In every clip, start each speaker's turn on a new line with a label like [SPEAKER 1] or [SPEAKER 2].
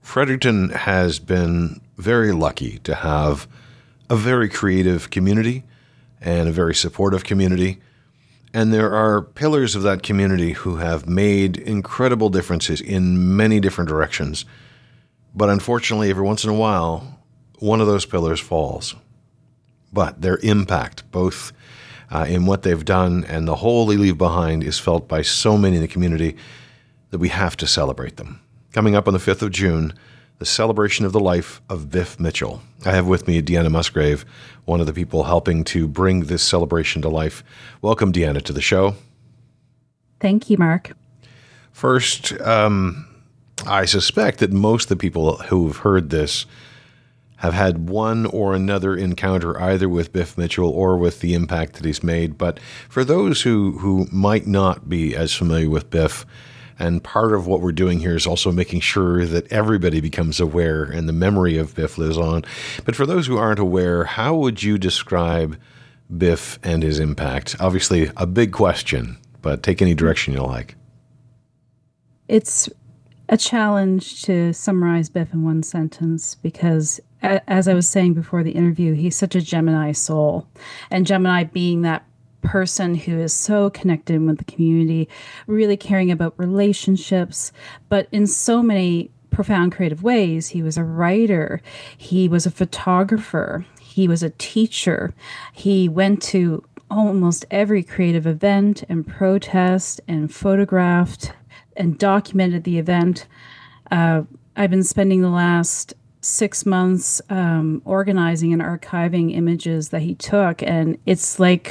[SPEAKER 1] Fredericton has been very lucky to have a very creative community and a very supportive community. And there are pillars of that community who have made incredible differences in many different directions. But unfortunately, every once in a while, one of those pillars falls. But their impact, both in what they've done and the hole they leave behind, is felt by so many in the community that we have to celebrate them. Coming up on the 5th of June, the celebration of the life of Biff Mitchell. I have with me Deanna Musgrave, one of the people helping to bring this celebration to life. Welcome, Deanna, to the show.
[SPEAKER 2] Thank you, Mark.
[SPEAKER 1] First, I suspect that most of the people who've heard this have had one or another encounter either with Biff Mitchell or with the impact that he's made. But for those who might not be as familiar with Biff, and part of what we're doing here is also making sure that everybody becomes aware and the memory of Biff lives on. But for those who aren't aware, how would you describe Biff and his impact? Obviously, a big question, but take any direction you like.
[SPEAKER 2] It's a challenge to summarize Biff in one sentence because, as I was saying before the interview, he's such a Gemini soul. And Gemini being that person who is so connected with the community, really caring about relationships, but in so many profound creative ways. He was a writer, he was a photographer, he was a teacher, he went to almost every creative event and protest and photographed and documented the event. I've been spending the last 6 months organizing and archiving images that he took, and it's like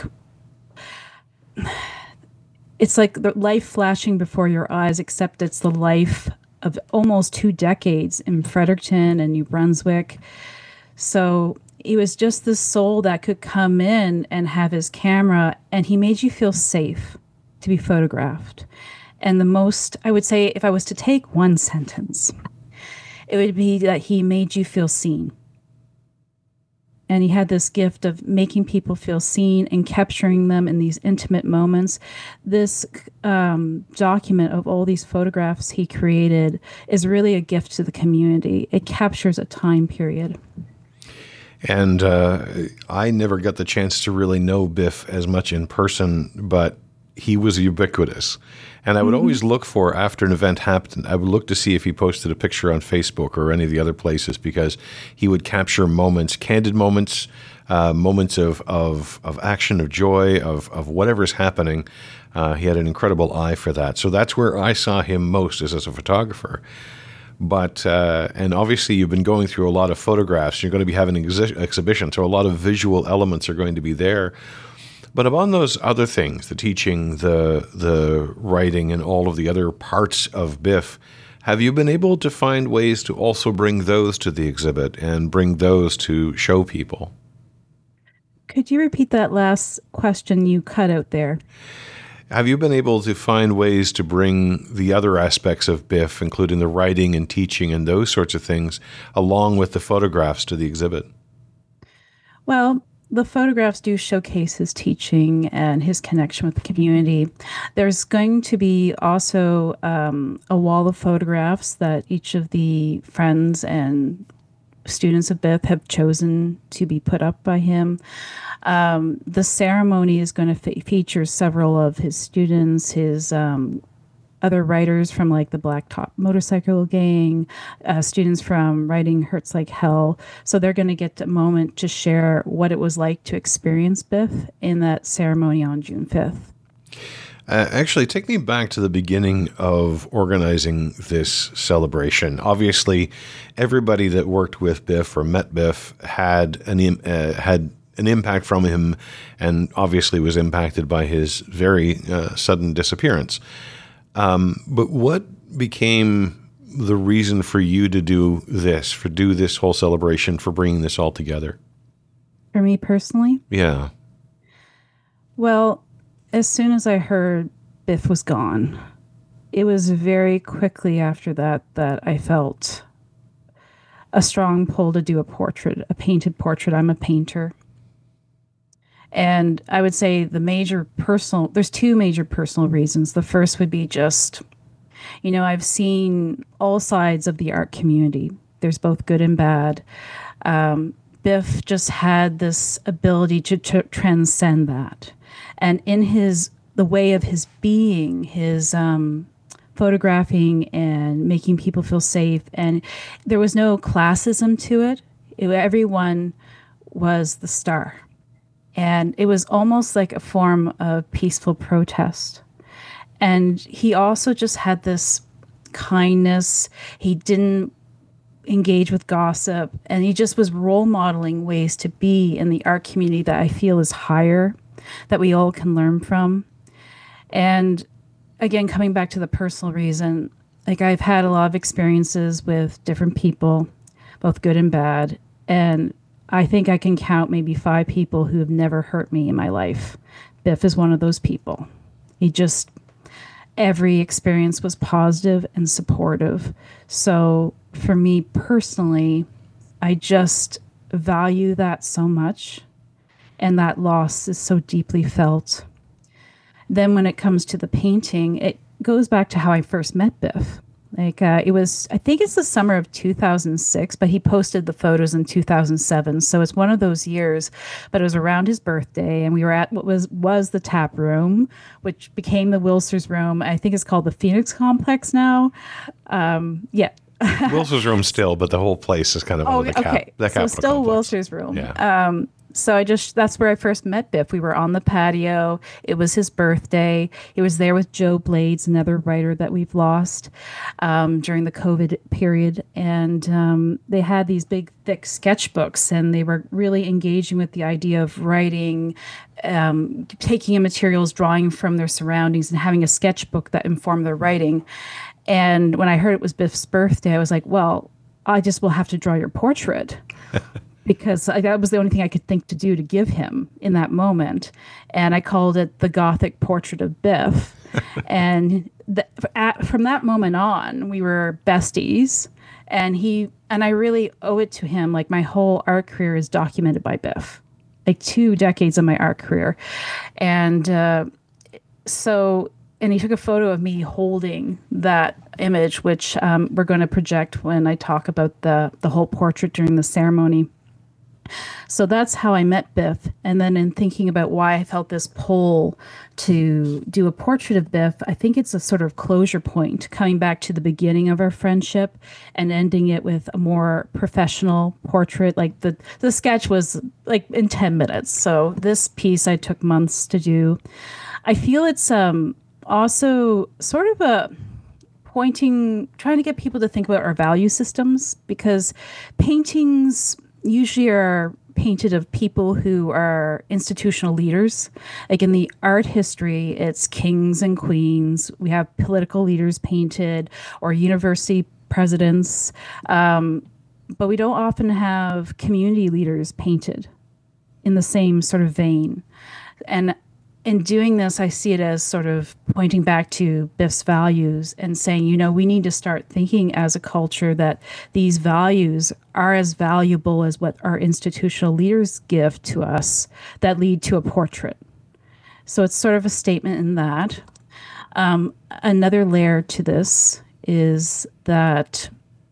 [SPEAKER 2] the life flashing before your eyes, except it's the life of almost 2 decades in Fredericton and New Brunswick. So he was just this soul that could come in and have his camera, and he made you feel safe to be photographed. And the most, I would say, if I was to take one sentence, it would be that he made you feel seen. And he had this gift of making people feel seen and capturing them in these intimate moments. This document of all these photographs he created is really a gift to the community. It captures a time period.
[SPEAKER 1] And I never got the chance to really know Biff as much in person, but he was ubiquitous. And I would always look for, after an event happened, I would look to see if he posted a picture on Facebook or any of the other places, because he would capture moments, candid moments, moments of action, of joy, of whatever's happening. He had an incredible eye for that. So that's where I saw him most, as a photographer. But, and obviously you've been going through a lot of photographs. You're going to be having an exhibition, so a lot of visual elements are going to be there. But upon those other things, the teaching, the writing, and all of the other parts of Biff, have you been able to find ways to also bring those to the exhibit and bring those to show people?
[SPEAKER 2] Could you repeat that last question you cut out there?
[SPEAKER 1] Have you been able to find ways to bring the other aspects of Biff, including the writing and teaching and those sorts of things, along with the photographs to the exhibit?
[SPEAKER 2] Well, the photographs do showcase his teaching and his connection with the community. There's going to be also a wall of photographs that each of the friends and students of Biff have chosen to be put up by him. The ceremony is going to feature several of his students, his other writers from like the Blacktop Motorcycle Gang, students from Writing Hurts Like Hell. So they're going to get a moment to share what it was like to experience Biff in that ceremony on June 5th.
[SPEAKER 1] Actually, take me back to the beginning of organizing this celebration. Obviously, everybody that worked with Biff or met Biff had an impact from him, and obviously was impacted by his very sudden disappearance. But what became the reason for you to do this whole celebration, for bringing this all together?
[SPEAKER 2] For me personally?
[SPEAKER 1] Yeah.
[SPEAKER 2] Well, as soon as I heard Biff was gone, it was very quickly after that I felt a strong pull to do a painted portrait. I'm a painter. And I would say there's two major personal reasons. The first would be just I've seen all sides of the art community. There's both good and bad. Biff just had this ability to transcend that. And in the way of his being, his photographing and making people feel safe, and there was no classism to it. Everyone was the star. And it was almost like a form of peaceful protest. And he also just had this kindness. He didn't engage with gossip, and he just was role modeling ways to be in the art community that I feel is higher, that we all can learn from. And again, coming back to the personal reason, like I've had a lot of experiences with different people, both good and bad. And I think I can count maybe 5 people who have never hurt me in my life. Biff is one of those people. Every experience was positive and supportive. So for me personally, I just value that so much. And that loss is so deeply felt. Then when it comes to the painting, it goes back to how I first met Biff. It was, I think it's the summer of 2006, but he posted the photos in 2007. So it's one of those years, but it was around his birthday, and we were at what was the tap room, which became the Wilsers room. I think it's called the Phoenix Complex now. Yeah.
[SPEAKER 1] Wilsers room still, but the whole place is kind of under the
[SPEAKER 2] okay.
[SPEAKER 1] The
[SPEAKER 2] so still
[SPEAKER 1] complex.
[SPEAKER 2] Wilsers room.
[SPEAKER 1] Yeah.
[SPEAKER 2] So that's where I first met Biff. We were on the patio. It was his birthday. He was there with Joe Blades, another writer that we've lost during the COVID period. And they had these big, thick sketchbooks, and they were really engaging with the idea of writing, taking in materials, drawing from their surroundings, and having a sketchbook that informed their writing. And when I heard it was Biff's birthday, I was like, well, I just will have to draw your portrait. Because that was the only thing I could think to do to give him in that moment. And I called it the Gothic Portrait of Biff. And from that moment on, we were besties. And I really owe it to him. Like, my whole art career is documented by Biff. Like 2 decades of my art career. And and he took a photo of me holding that image, which we're going to project when I talk about the whole portrait during the ceremony. So that's how I met Biff. And then in thinking about why I felt this pull to do a portrait of Biff, I think it's a sort of closure point, coming back to the beginning of our friendship and ending it with a more professional portrait. Like the sketch was like in 10 minutes. So this piece I took months to do. I feel it's also sort of a trying to get people to think about our value systems, because paintings usually are painted of people who are institutional leaders. Like in the art history, it's kings and queens. We have political leaders painted, or university presidents. But we don't often have community leaders painted in the same sort of vein. And in doing this, I see it as sort of pointing back to Biff's values and saying, we need to start thinking as a culture that these values are as valuable as what our institutional leaders give to us that lead to a portrait. So it's sort of a statement in that. Another layer to this is that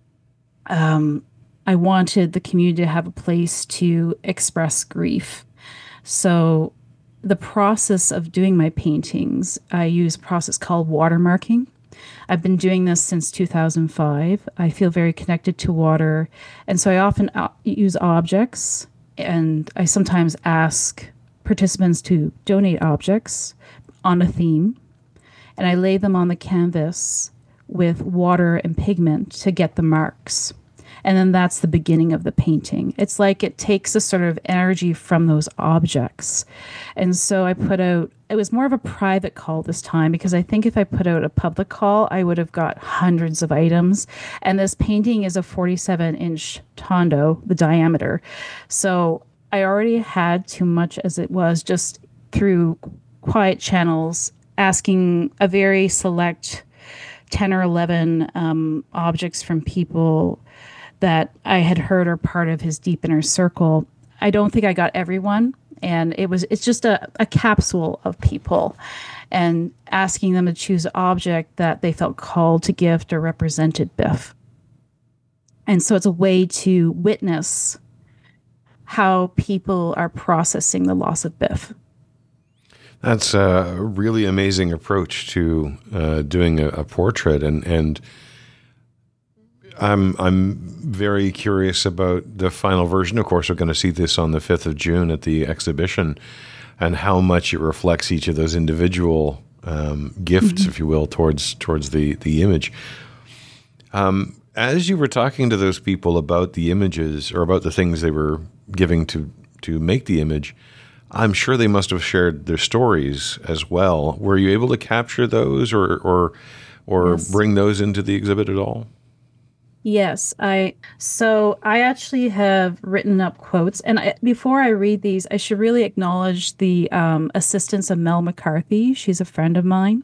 [SPEAKER 2] I wanted the community to have a place to express grief. So the process of doing my paintings, I use a process called watermarking. I've been doing this since 2005. I feel very connected to water. And so I often use objects, and I sometimes ask participants to donate objects on a theme. And I lay them on the canvas with water and pigment to get the marks. And then that's the beginning of the painting. It's like it takes a sort of energy from those objects. And so I put out, it was more of a private call this time, because I think if I put out a public call, I would have got hundreds of items. And this painting is a 47-inch tondo, the diameter. So I already had too much as it was, just through quiet channels, asking a very select 10 or 11 objects from people that I had heard are part of his deep inner circle. I don't think I got everyone, And it's just a capsule of people and asking them to choose an object that they felt called to gift or represented Biff. And so it's a way to witness how people are processing the loss of Biff.
[SPEAKER 1] That's a really amazing approach to doing a portrait, and I'm very curious about the final version. Of course, we're going to see this on the 5th of June at the exhibition, and how much it reflects each of those individual gifts, if you will, towards the image. As you were talking to those people about the images or about the things they were giving to make the image, I'm sure they must have shared their stories as well. Were you able to capture those or yes, bring those into the exhibit at all?
[SPEAKER 2] Yes, I actually have written up quotes, and before I read these, I should really acknowledge the assistance of Mel McCarthy. She's a friend of mine.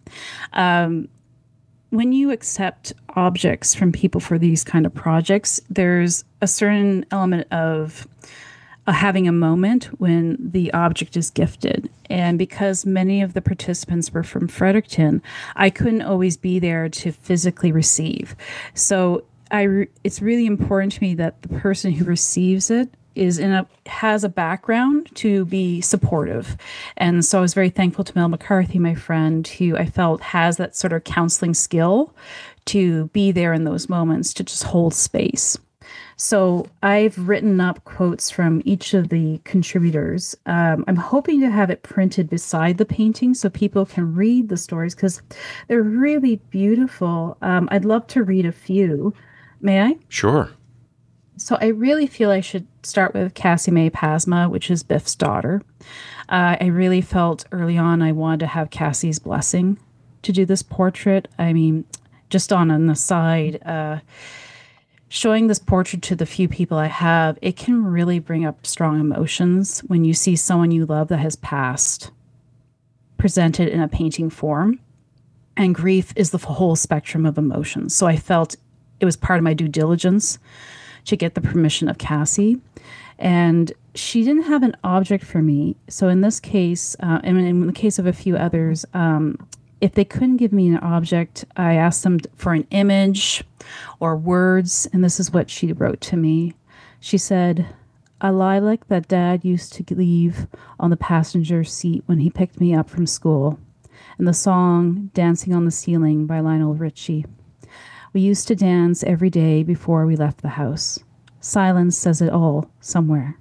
[SPEAKER 2] When you accept objects from people for these kind of projects, there's a certain element of having a moment when the object is gifted. And because many of the participants were from Fredericton, I couldn't always be there to physically receive. So it's really important to me that the person who receives it has a background to be supportive. And so I was very thankful to Mel McCarthy, my friend, who I felt has that sort of counseling skill to be there in those moments, to just hold space. So I've written up quotes from each of the contributors. I'm hoping to have it printed beside the painting so people can read the stories because they're really beautiful. I'd love to read a few. May I?
[SPEAKER 1] Sure.
[SPEAKER 2] So I really feel I should start with Cassie May Pasma, which is Biff's daughter. I really felt early on I wanted to have Cassie's blessing to do this portrait. I mean, just on an aside, showing this portrait to the few people I have, it can really bring up strong emotions when you see someone you love that has passed presented in a painting form. And grief is the whole spectrum of emotions. So I felt it was part of my due diligence to get the permission of Cassie. And she didn't have an object for me. So in this case, and in the case of a few others, if they couldn't give me an object, I asked them for an image or words. And this is what she wrote to me. She said, "A lilac that Dad used to leave on the passenger seat when he picked me up from school. And the song Dancing on the Ceiling by Lionel Richie. We used to dance every day before we left the house. Silence says it all somewhere."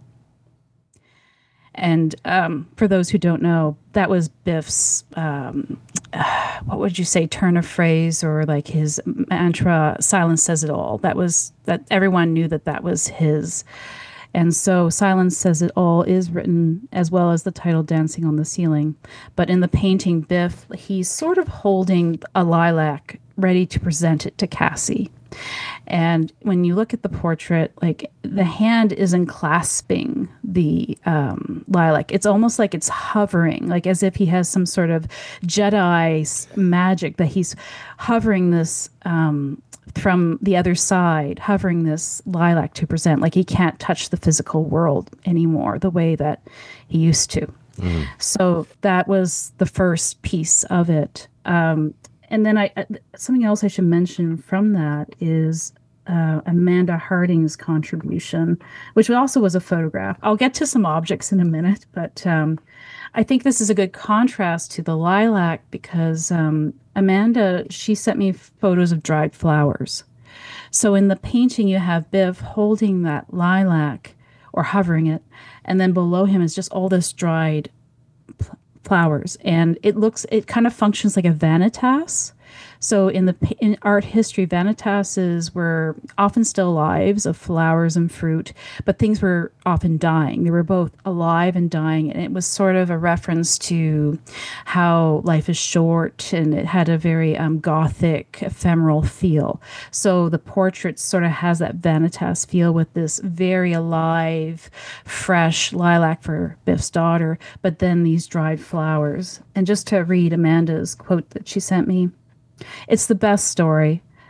[SPEAKER 2] And for those who don't know, that was Biff's, what would you say, turn of phrase or like his mantra, silence says it all. That everyone knew that was his. And so Silence Says It All is written as well as the title Dancing on the Ceiling. But in the painting, Biff, he's sort of holding a lilac ready to present it to Cassie. And when you look at the portrait, like the hand isn't clasping the lilac. It's almost like it's hovering, like as if he has some sort of Jedi magic that he's hovering this from the other side, hovering this lilac to present. Like he can't touch the physical world anymore the way that he used to. Mm. So that was the first piece of it. And then something else I should mention from that is Amanda Harding's contribution, which also was a photograph. I'll get to some objects in a minute, but I think this is a good contrast to the lilac because Amanda, she sent me photos of dried flowers. So in the painting, you have Biff holding that lilac or hovering it, and then below him is just all this dried flowers, and it kind of functions like a vanitas. So in art history, vanitases were often still lives of flowers and fruit, but things were often dying. They were both alive and dying, and it was sort of a reference to how life is short, and it had a very gothic, ephemeral feel. So the portrait sort of has that vanitas feel with this very alive, fresh lilac for Biff's daughter, but then these dried flowers. And just to read Amanda's quote that she sent me, "It's the best story.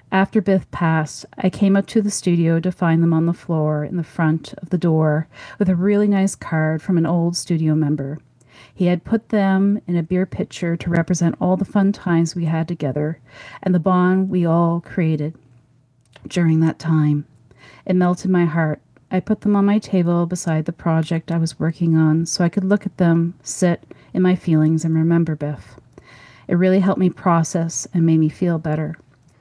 [SPEAKER 2] After Biff passed, I came up to the studio to find them on the floor in the front of the door with a really nice card from an old studio member. He had put them in a beer pitcher to represent all the fun times we had together and the bond we all created during that time. It melted my heart. I put them on my table beside the project I was working on so I could look at them, sit in my feelings, and remember Biff. It really helped me process and made me feel better.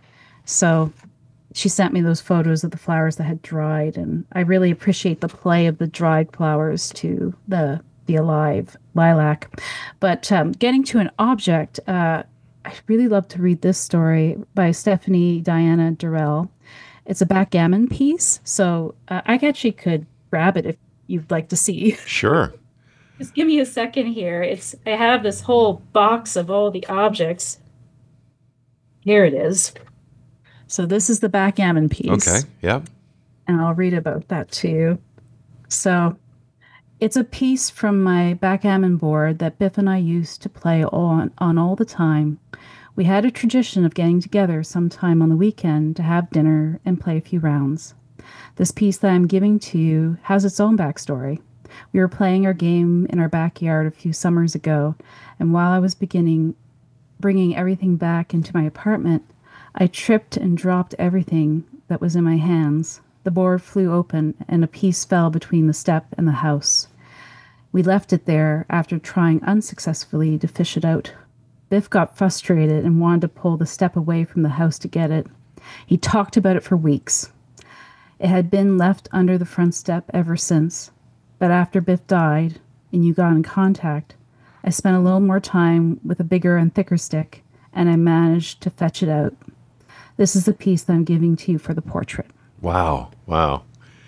[SPEAKER 2] So she sent me those photos of the flowers that had dried, and I really appreciate the play of the dried flowers to the alive lilac. But getting to an object, I really love to read this story by Stephanie Diana Durrell. It's a backgammon piece, so I actually could grab it if you'd like to see.
[SPEAKER 1] Sure.
[SPEAKER 2] Just give me a second here. It's I have this whole box of all the objects. Here it is. So this is the backgammon
[SPEAKER 1] Okay.
[SPEAKER 2] piece,
[SPEAKER 1] Yeah.
[SPEAKER 2] and I'll read about that to you. So it's a piece from my backgammon board that Biff and I used to play on all the time. We had a tradition of getting together sometime on the weekend to have dinner and play a few rounds. This piece that I'm giving to you has its own backstory. We were playing our game in our backyard a few summers ago, and while I was bringing everything back into my apartment, I tripped and dropped everything that was in my hands. The board flew open, and a piece fell between the step and the house. We left it there after trying unsuccessfully to fish it out. Biff got frustrated and wanted to pull the step away from the house to get it. He talked about it for weeks. It had been left under the front step ever since. But after Biff died and you got in contact, I spent a little more time with a bigger and thicker stick, and I managed to fetch it out. This is the piece that I'm giving to you for the portrait.
[SPEAKER 1] Wow. Wow.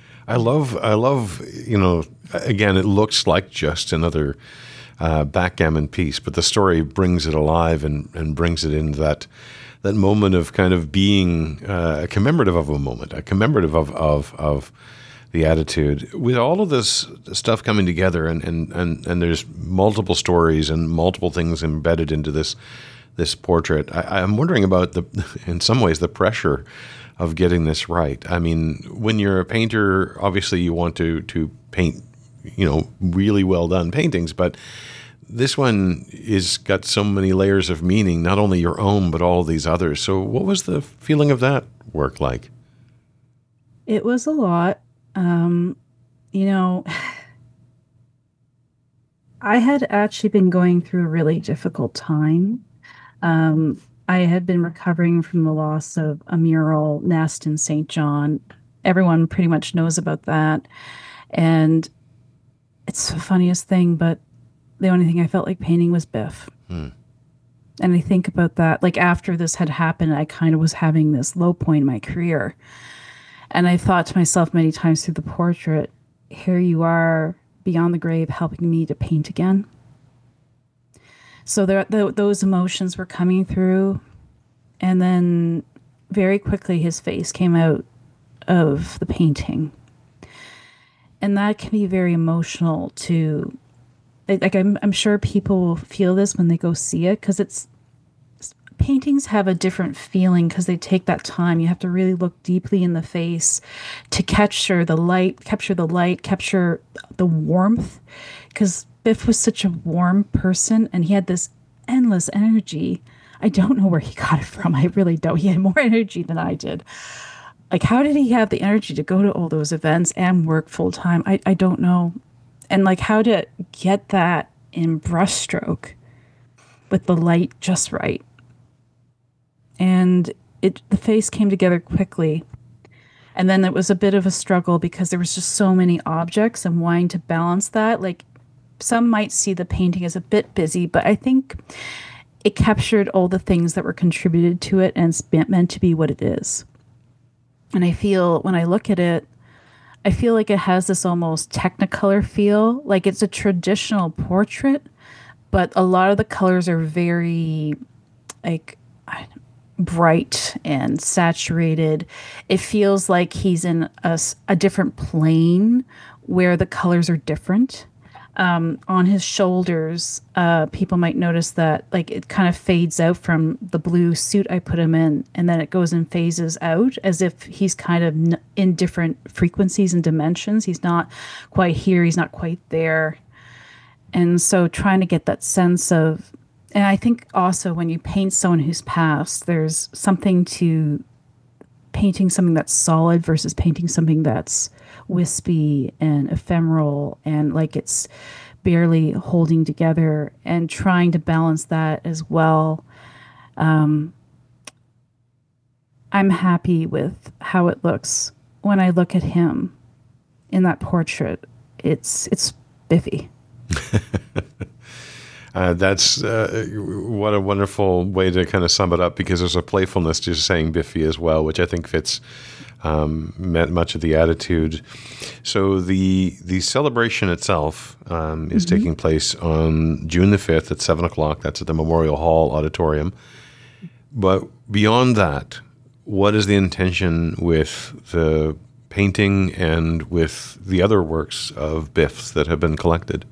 [SPEAKER 1] I love, again, it looks like just another backgammon piece, but the story brings it alive and brings it into that moment of kind of being commemorative of a moment, a commemorative of the attitude. With all of this stuff coming together and there's multiple stories and multiple things embedded into this portrait, I'm wondering about in some ways, the pressure of getting this right. I mean, when you're a painter, obviously you want to paint, really well done paintings, but this one is got so many layers of meaning, not only your own, but all of these others. So what was the feeling of that work like?
[SPEAKER 2] It was a lot. You know, I had actually been going through a really difficult time. I had been recovering from the loss of a mural nest in St. John. Everyone pretty much knows about that. And it's the funniest thing, but the only thing I felt like painting was Biff. And I think about that, like after this had happened, I kind of was having this low point in my career. And I thought to myself many times through the portrait, here you are beyond the grave helping me to paint again. So those emotions were coming through. And then very quickly his face came out of the painting. And that can be very emotional to, like I'm sure people will feel this when they go see it, because paintings have a different feeling because they take that time. You have to really look deeply in the face to capture the light, capture the warmth, because Biff was such a warm person and he had this endless energy. I don't know where he got it from. I really don't. He had more energy than I did. Like, how did he have the energy to go to all those events and work full time? I don't know. And like how to get that in brushstroke with the light just right. And the face came together quickly. And then it was a bit of a struggle because there was just so many objects and wanting to balance that. Like some might see the painting as a bit busy, but I think it captured all the things that were contributed to it and it's meant to be what it is. And I feel when I look at it, I feel like it has this almost technicolor feel, like it's a traditional portrait, but a lot of the colors are very like bright and saturated. It feels like he's in a different plane where the colors are different. On his shoulders, people might notice that like it kind of fades out from the blue suit I put him in, and then it goes and phases out as if he's kind of in different frequencies and dimensions. He's not quite here, he's not quite there. And so trying to get that sense of, and I think also when you paint someone who's passed, there's something to painting something that's solid versus painting something that's wispy and ephemeral and like it's barely holding together, and trying to balance that as well. I'm happy with how it looks when I look at him in that portrait. It's Biffy.
[SPEAKER 1] That's what a wonderful way to kind of sum it up, because there's a playfulness to saying Biffy as well, which I think fits much of the attitude. So the celebration itself is taking place on June the 5th at 7 o'clock. That's at the Memorial Hall Auditorium. But beyond that, what is the intention with the painting and with the other works of Biff's that have been collected?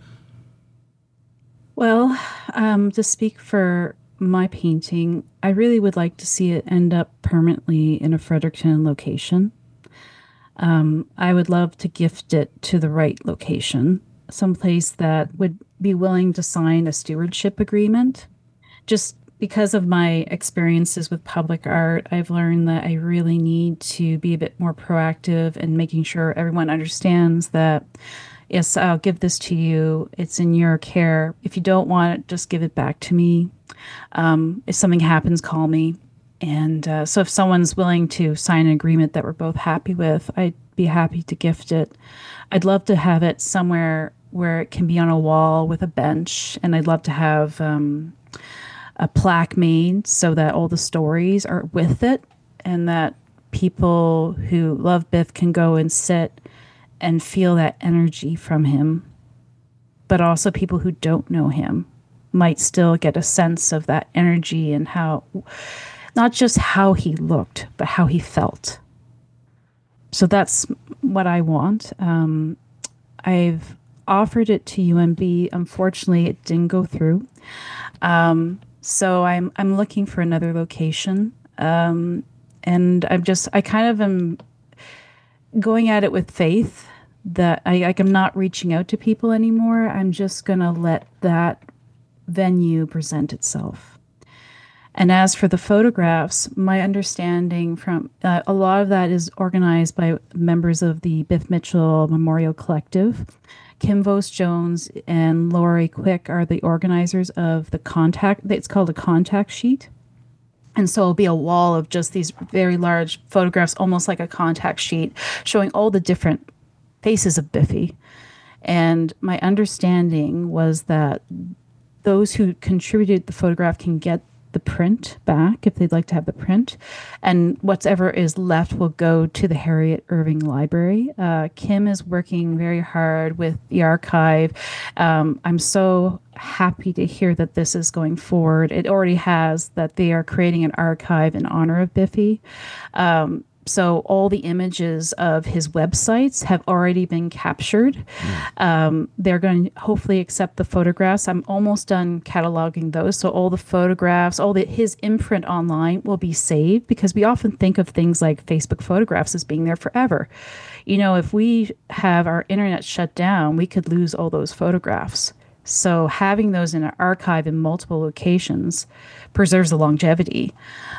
[SPEAKER 2] Well, to speak for my painting, I really would like to see it end up permanently in a Fredericton location. I would love to gift it to the right location, someplace that would be willing to sign a stewardship agreement. Just because of my experiences with public art, I've learned that I really need to be a bit more proactive in making sure everyone understands that, yes, I'll give this to you. It's in your care. If you don't want it, just give it back to me. If something happens, call me. And so if someone's willing to sign an agreement that we're both happy with, I'd be happy to gift it. I'd love to have it somewhere where it can be on a wall with a bench. And I'd love to have a plaque made so that all the stories are with it, and that people who love Biff can go and sit and feel that energy from him. But also people who don't know him might still get a sense of that energy and how, not just how he looked, but how he felt. So that's what I want. I've offered it to UMB. Unfortunately, it didn't go through. So I'm looking for another location. And I kind of am going at it with faith that I'm not reaching out to people anymore. I'm just going to let that venue present itself. And as for the photographs, my understanding from a lot of that is organized by members of the Biff Mitchell Memorial Collective. Kim Vos-Jones and Laurie Quick are the organizers of the contact. It's called a contact sheet. And so it'll be a wall of just these very large photographs, almost like a contact sheet, showing all the different faces of Biffy. And my understanding was that those who contributed the photograph can get the print back if they'd like to have the print, and whatever is left will go to the Harriet Irving Library. Kim is working very hard with the archive. I'm so happy to hear that this is going forward. It already has, that they are creating an archive in honor of Biffy. So all the images of his websites have already been captured. They're going to hopefully accept the photographs. I'm almost done cataloging those. So all the photographs, his imprint online will be saved, because we often think of things like Facebook photographs as being there forever. You know, if we have our internet shut down, we could lose all those photographs. So having those in an archive in multiple locations preserves the longevity.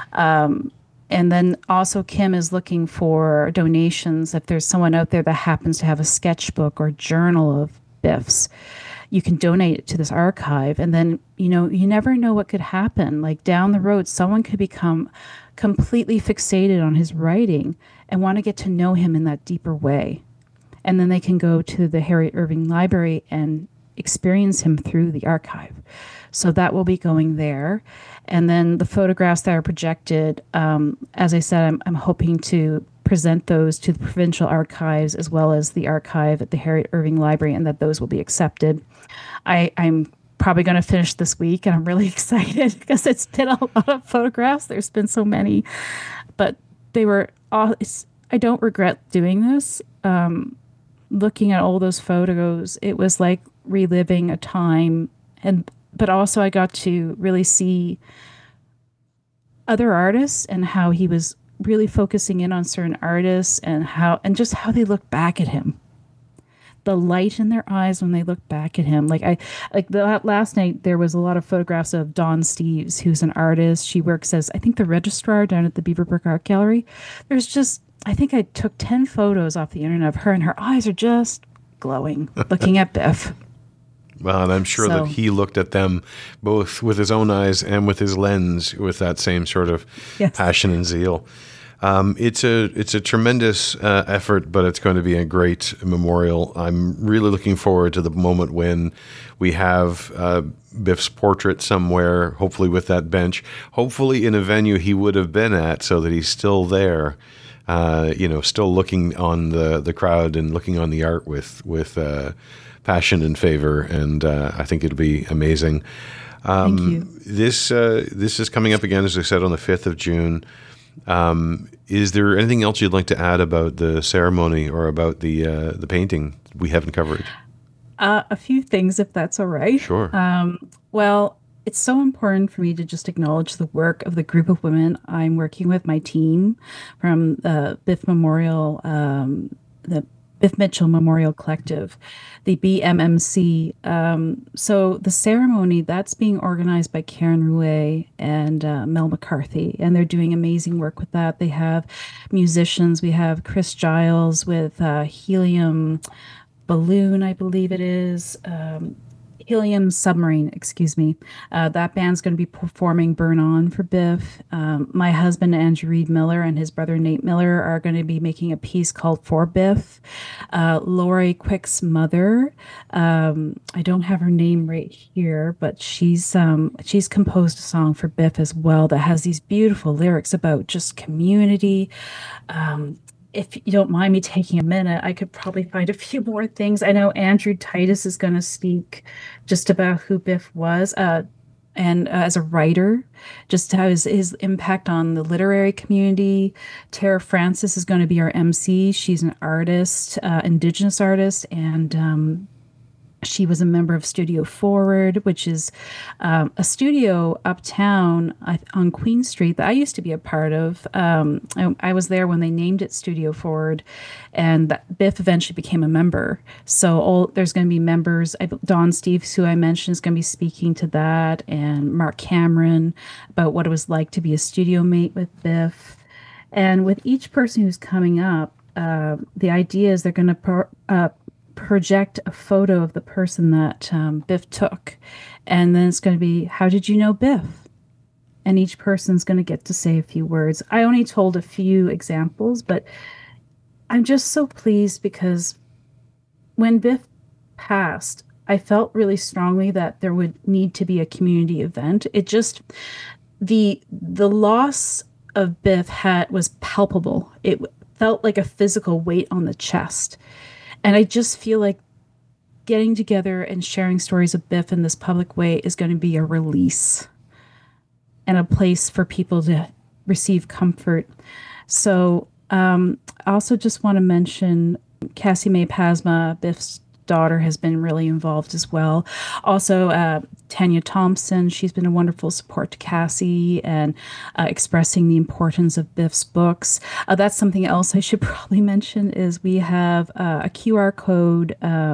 [SPEAKER 2] And then also Kim is looking for donations. If there's someone out there that happens to have a sketchbook or journal of Biff's, you can donate it to this archive. And then, you know, you never know what could happen. Like down the road, someone could become completely fixated on his writing and want to get to know him in that deeper way. And then they can go to the Harriet Irving Library and experience him through the archive. So that will be going there. And then the photographs that are projected, as I said, I'm hoping to present those to the provincial archives as well as the archive at the Harriet Irving Library, and that those will be accepted. I'm probably going to finish this week, and I'm really excited because it's been a lot of photographs. There's been so many, but they were all, I don't regret doing this. Looking at all those photos, it was like reliving a time, but also I got to really see other artists and how he was really focusing in on certain artists and just how they look back at him, the light in their eyes when they look back at him. Last night there was a lot of photographs of Dawn Steves, who's an artist. She works as, I think, the registrar down at the Beaverbrook Art Gallery. There's just, I think I took 10 photos off the internet of her, and her eyes are just glowing looking at Biff.
[SPEAKER 1] Well, and I'm sure that he looked at them both with his own eyes and with his lens with that same sort of passion and zeal. It's a tremendous effort, but it's going to be a great memorial. I'm really looking forward to the moment when we have Biff's portrait somewhere, hopefully with that bench, hopefully in a venue he would have been at, so that he's still there, still looking on the crowd and looking on the art with passion and favor. And I think it'll be amazing.
[SPEAKER 2] Thank you.
[SPEAKER 1] This is coming up again, as I said, on the 5th of June. Is there anything else you'd like to add about the ceremony or about the painting we haven't covered?
[SPEAKER 2] A few things, if that's all right.
[SPEAKER 1] Sure.
[SPEAKER 2] Well, it's so important for me to just acknowledge the work of the group of women I'm working with, my team from the Biff Memorial, the Biff Mitchell Memorial Collective, the BMMC. So the ceremony, that's being organized by Karen Rouet and Mel McCarthy, and they're doing amazing work with that. They have musicians. We have Chris Giles with Helium Balloon, I believe it is. Helium Submarine, excuse me. That band's going to be performing Burn On for Biff. My husband, Andrew Reed Miller, and his brother, Nate Miller, are going to be making a piece called For Biff. Lori Quick's mother, I don't have her name right here, but she's composed a song for Biff as well that has these beautiful lyrics about just community. If you don't mind me taking a minute, I could probably find a few more things. I know Andrew Titus is going to speak just about who Biff was, and as a writer, just how his impact on the literary community. Tara Francis is going to be our MC. She's an artist, Indigenous artist, and she was a member of Studio Forward, which is a studio uptown on Queen Street that I used to be a part of. I was there when they named it Studio Forward, and Biff eventually became a member. So there's going to be members. Dawn Steves, who I mentioned, is going to be speaking to that, and Mark Cameron about what it was like to be a studio mate with Biff. And with each person who's coming up, the idea is they're going to project a photo of the person that Biff took. And then it's going to be, how did you know Biff? And each person's going to get to say a few words. I only told a few examples, but I'm just so pleased because when Biff passed, I felt really strongly that there would need to be a community event. It just, the loss of Biff was palpable. It felt like a physical weight on the chest. And I just feel like getting together and sharing stories of Biff in this public way is going to be a release and a place for people to receive comfort. So I also just want to mention Cassie May Pasma, Biff's daughter, has been really involved as well. Also, Tanya Thompson, she's been a wonderful support to Cassie and expressing the importance of Biff's books. That's something else I should probably mention is we have a QR code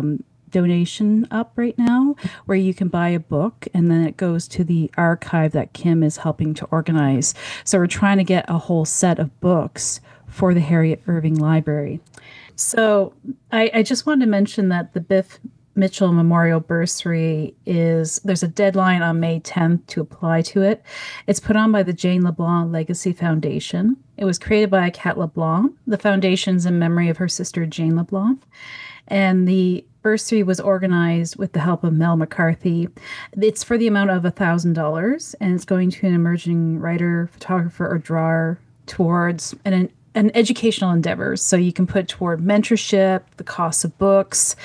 [SPEAKER 2] donation up right now where you can buy a book and then it goes to the archive that Kim is helping to organize. So we're trying to get a whole set of books for the Harriet Irving Library. So I just wanted to mention that the Biff Mitchell Memorial Bursary there's a deadline on May 10th to apply to it. It's put on by the Jane LeBlanc Legacy Foundation. It was created by Kat LeBlanc. The foundation's in memory of her sister, Jane LeBlanc. And the bursary was organized with the help of Mel McCarthy. It's for the amount of $1,000, and it's going to an emerging writer, photographer, or drawer towards an educational endeavors. So you can put toward mentorship, the cost of books.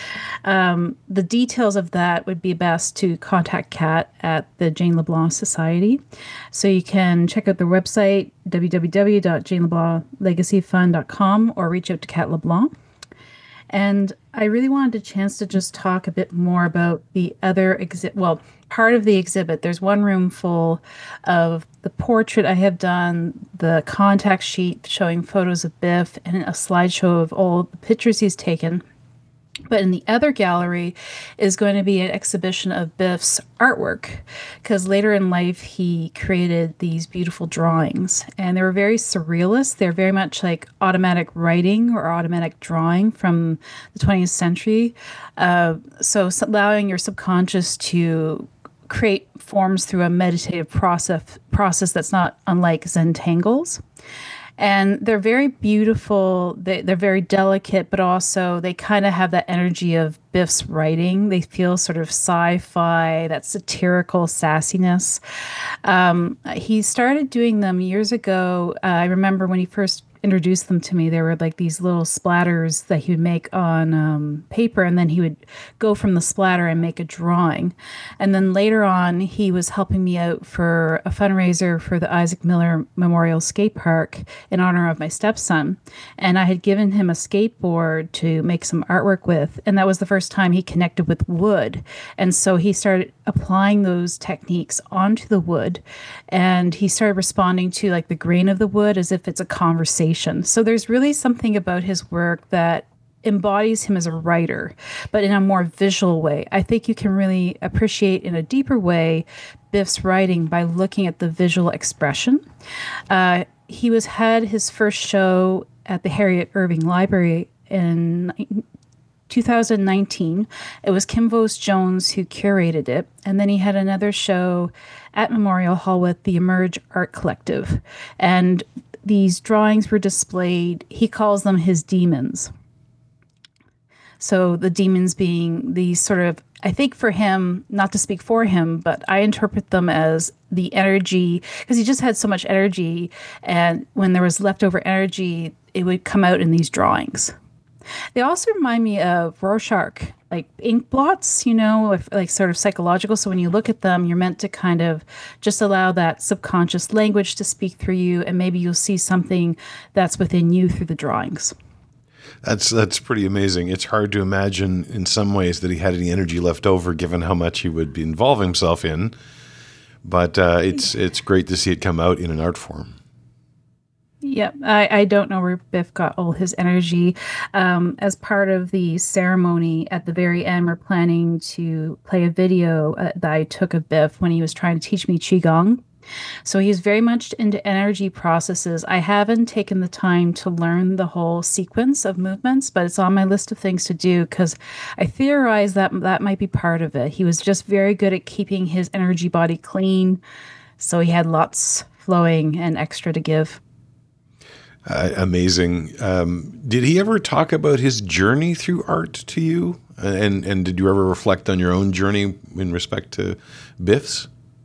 [SPEAKER 2] The details of that would be best to contact Kat at the Jane LeBlanc Society. So you can check out their website, www.janeleblanclegacyfund.com, or reach out to Kat LeBlanc. And I really wanted a chance to just talk a bit more about the other exhibit. Well, part of the exhibit, there's one room full of the portrait I have done, the contact sheet showing photos of Biff, and a slideshow of all the pictures he's taken. But in the other gallery is going to be an exhibition of Biff's artwork because later in life he created these beautiful drawings and they were very surrealist. They're very much like automatic writing or automatic drawing from the 20th century. So allowing your subconscious to create forms through a meditative process that's not unlike Zentangles. And they're very beautiful. They're very delicate, but also they kind of have that energy of Biff's writing. They feel sort of sci-fi, that satirical sassiness. He started doing them years ago. I remember when he first introduced them to me, there were like these little splatters that he would make on paper, and then he would go from the splatter and make a drawing. And then later on, he was helping me out for a fundraiser for the Isaac Miller Memorial Skate Park in honor of my stepson. And I had given him a skateboard to make some artwork with, and that was the first time he connected with wood. And so he started applying those techniques onto the wood, and he started responding to like the grain of the wood as if it's a conversation. So there's really something about his work that embodies him as a writer, but in a more visual way. I think you can really appreciate in a deeper way Biff's writing by looking at the visual expression. He had his first show at the Harriet Irving Library in 2019. It was Kim Vos Jones who curated it. And then he had another show at Memorial Hall with the Emerge Art Collective. And these drawings were displayed. He calls them his demons. So the demons being these sort of, I think for him, not to speak for him, but I interpret them as the energy, because he just had so much energy. And when there was leftover energy, it would come out in these drawings. They also remind me of Rorschach, like ink blots, like sort of psychological. So when you look at them, you're meant to kind of just allow that subconscious language to speak through you, and maybe you'll see something that's within you through the drawings.
[SPEAKER 1] That's pretty amazing. It's hard to imagine in some ways that he had any energy left over, given how much he would be involving himself in. But it's great to see it come out in an art form.
[SPEAKER 2] Yep, I don't know where Biff got all his energy. As part of the ceremony at the very end, we're planning to play a video that I took of Biff when he was trying to teach me Qigong. So he's very much into energy processes. I haven't taken the time to learn the whole sequence of movements, but it's on my list of things to do because I theorize that that might be part of it. He was just very good at keeping his energy body clean, so he had lots flowing and extra to give.
[SPEAKER 1] Amazing. Did he ever talk about his journey through art to you? And did you ever reflect on your own journey in respect to Biff's?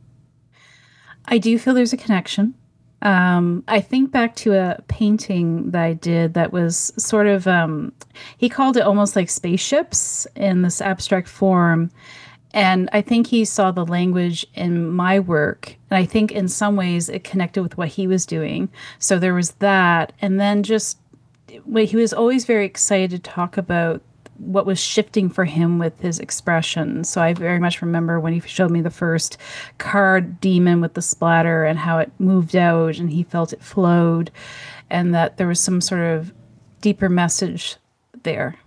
[SPEAKER 2] I do feel there's a connection. I think back to a painting that I did that was sort of, he called it almost like spaceships in this abstract form. And I think he saw the language in my work. And I think in some ways it connected with what he was doing. So there was that. And then just, he was always very excited to talk about what was shifting for him with his expression. So I very much remember when he showed me the first card demon with the splatter and how it moved out and he felt it flowed and that there was some sort of deeper message there.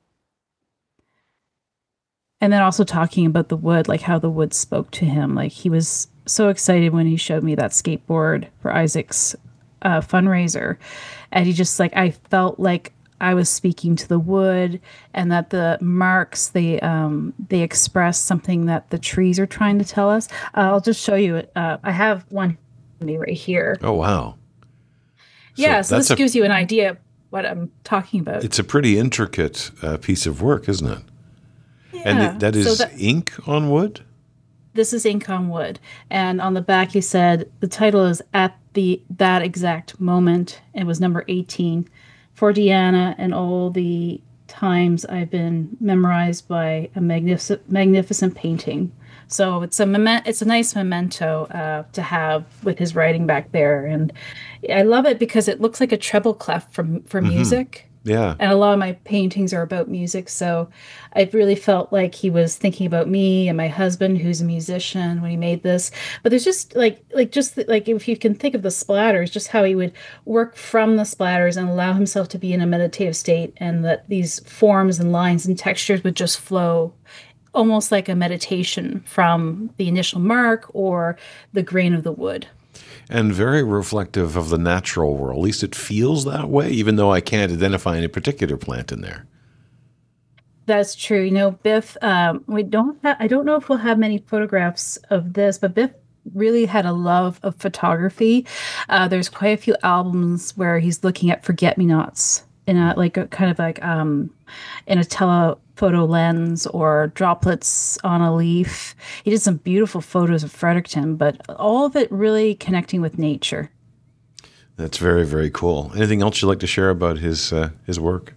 [SPEAKER 2] And then also talking about the wood, like how the wood spoke to him. Like he was so excited when he showed me that skateboard for Isaac's fundraiser. And he just like, I felt like I was speaking to the wood and that the marks, they express something that the trees are trying to tell us. I'll just show you it. I have one right here.
[SPEAKER 1] Oh, wow.
[SPEAKER 2] Yeah, so this gives you an idea of what I'm talking about.
[SPEAKER 1] It's a pretty intricate piece of work, isn't it?
[SPEAKER 2] Yeah.
[SPEAKER 1] And that is ink on wood?
[SPEAKER 2] This is ink on wood. And on the back, he said, the title is At That Exact Moment. It was number 18. For Deanna and all the times I've been memorized by a magnificent painting. So it's a nice memento to have with his writing back there. And I love it because it looks like a treble clef for music.
[SPEAKER 1] Yeah.
[SPEAKER 2] And a lot of my paintings are about music, so I really felt like he was thinking about me and my husband, who's a musician, when he made this. But there's just like if you can think of the splatters, just how he would work from the splatters and allow himself to be in a meditative state, and that these forms and lines and textures would just flow almost like a meditation from the initial mark or the grain of the wood.
[SPEAKER 1] And very reflective of the natural world. At least it feels that way, even though I can't identify any particular plant in there.
[SPEAKER 2] That's true. Biff, we don't I don't know if we'll have many photographs of this, but Biff really had a love of photography. There's quite a few albums where he's looking at forget-me-nots in a kind of like in a telephoto lens or droplets on a leaf. He did some beautiful photos of Fredericton, but all of it really connecting with nature.
[SPEAKER 1] That's very, very cool. Anything else you'd like to share about his work?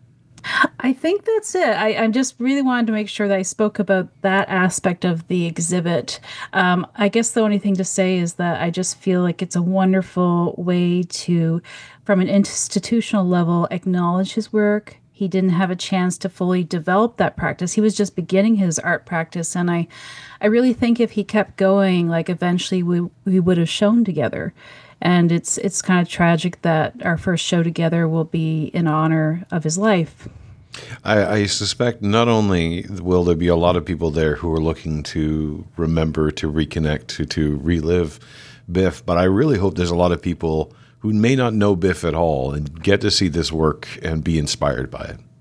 [SPEAKER 2] I think that's it. I just really wanted to make sure that I spoke about that aspect of the exhibit. I guess the only thing to say is that I just feel like it's a wonderful way to, from an institutional level, acknowledge his work. He didn't have a chance to fully develop that practice. He was just beginning his art practice, and I really think if he kept going, like eventually we would have shown together. And it's kind of tragic that our first show together will be in honor of his life.
[SPEAKER 1] I suspect not only will there be a lot of people there who are looking to remember, to reconnect, to relive Biff, but I really hope there's a lot of people who may not know Biff at all and get to see this work and be inspired by it.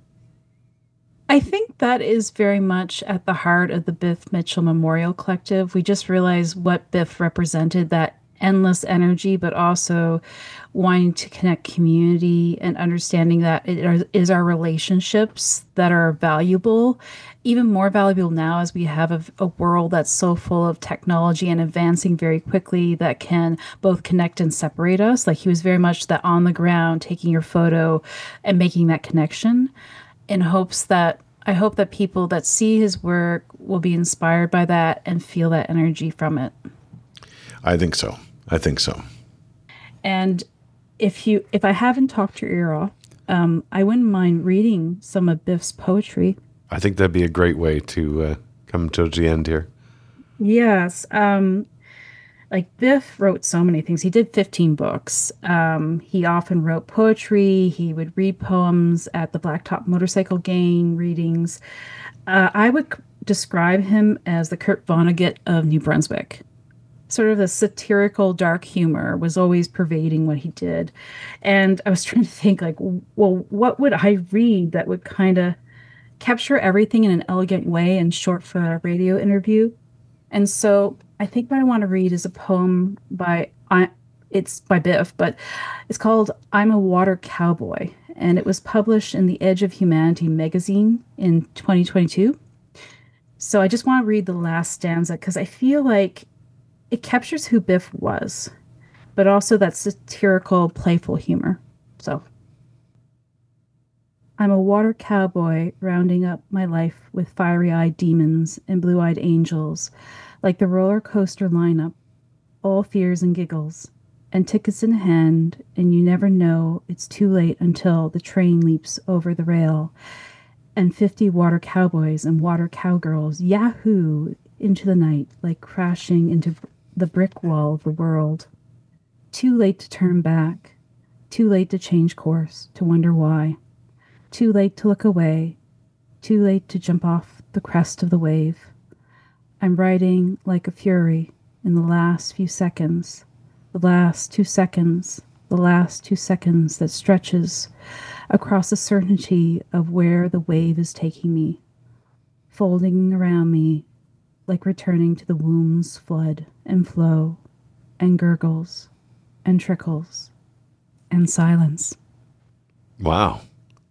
[SPEAKER 2] I think that is very much at the heart of the Biff Mitchell Memorial Collective. We just realized what Biff represented, that endless energy, but also wanting to connect community and understanding that is our relationships that are valuable, even more valuable now as we have a world that's so full of technology and advancing very quickly that can both connect and separate us. Like he was very much that on the ground, taking your photo and making that connection in hopes that I hope that people that see his work will be inspired by that and feel that energy from it.
[SPEAKER 1] I think so. I think so.
[SPEAKER 2] And if I haven't talked your ear off, I wouldn't mind reading some of Biff's poetry.
[SPEAKER 1] I think that'd be a great way to come to the end here.
[SPEAKER 2] Yes. Like Biff wrote so many things. He did 15 books. He often wrote poetry. He would read poems at the Blacktop Motorcycle Gang readings. I would describe him as the Kurt Vonnegut of New Brunswick. Sort of the satirical dark humor was always pervading what he did. And I was trying to think like, well, what would I read that would kind of capture everything in an elegant way and short for a radio interview? And so I think what I want to read is a poem it's by Biff, but it's called I'm a Water Cowboy. And it was published in the Edge of Humanity magazine in 2022. So I just want to read the last stanza because I feel like it captures who Biff was, but also that satirical, playful humor. So, I'm a water cowboy rounding up my life with fiery eyed demons and blue eyed angels, like the roller coaster lineup, all fears and giggles, and tickets in hand, and you never know it's too late until the train leaps over the rail, and 50 water cowboys and water cowgirls yahoo into the night like crashing into the brick wall of the world. Too late to turn back. Too late to change course, to wonder why. Too late to look away. Too late to jump off the crest of the wave. I'm riding like a fury in the last few seconds. The last 2 seconds. The last 2 seconds that stretches across the certainty of where the wave is taking me. Folding around me like returning to the womb's flood and flow and gurgles and trickles and silence.
[SPEAKER 1] Wow.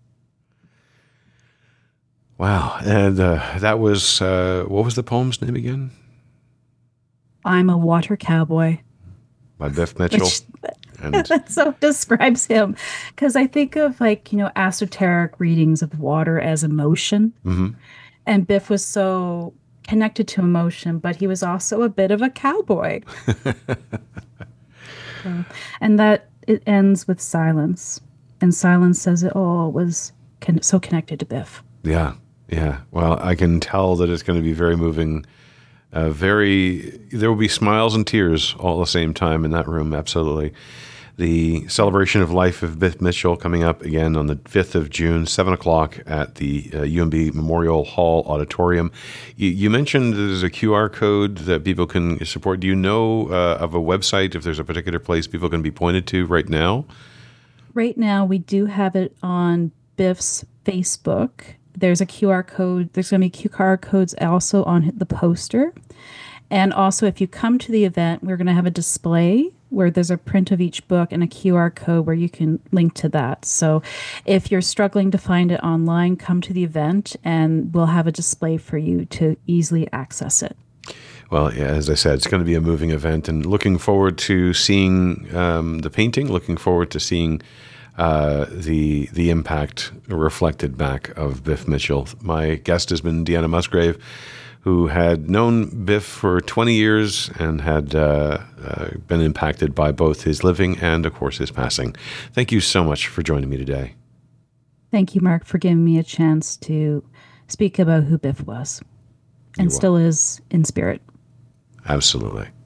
[SPEAKER 1] Wow. And that was, what was the poem's name again?
[SPEAKER 2] I'm a Water Cowboy.
[SPEAKER 1] By Biff Mitchell.
[SPEAKER 2] Which,
[SPEAKER 1] And
[SPEAKER 2] that so describes him. Because I think of like, esoteric readings of water as emotion.
[SPEAKER 1] mhm.
[SPEAKER 2] And Biff was so connected to emotion, but he was also a bit of a cowboy. So, and that it ends with silence. And silence says it all. It was so connected to Biff.
[SPEAKER 1] Yeah, yeah. Well, I can tell that it's going to be very moving. There will be smiles and tears all at the same time in that room. Absolutely. The celebration of life of Biff Mitchell coming up again on the 5th of June, 7 o'clock at the UMB Memorial Hall Auditorium. You mentioned there's a QR code that people can support. Do you know of a website, if there's a particular place people can be pointed to right now?
[SPEAKER 2] Right now, we do have it on Biff's Facebook. There's a QR code. There's going to be QR codes also on the poster. And also, if you come to the event, we're going to have a display where there's a print of each book and a QR code where you can link to that. So if you're struggling to find it online, come to the event and we'll have a display for you to easily access it.
[SPEAKER 1] Well, yeah, as I said, it's going to be a moving event, and looking forward to seeing the painting, looking forward to seeing the impact reflected back of Biff Mitchell. My guest has been Deanna Musgrave, who had known Biff for 20 years and had been impacted by both his living and, of course, his passing. Thank you so much for joining me today.
[SPEAKER 2] Thank you, Mark, for giving me a chance to speak about who Biff was and still is in spirit.
[SPEAKER 1] Absolutely.